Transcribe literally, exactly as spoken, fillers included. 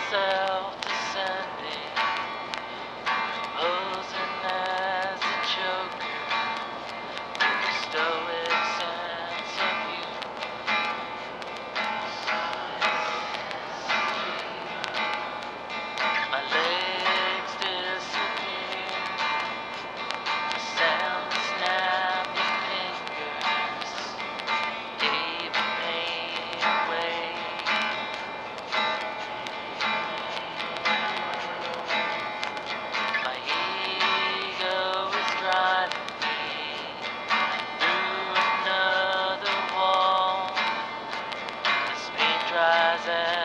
self-descending, posing as a joker, with a stoic sense of humor. My legs disappear, the sound of snapping fingers gave the pain away. My ego is driving me through another wall. The speed dries out.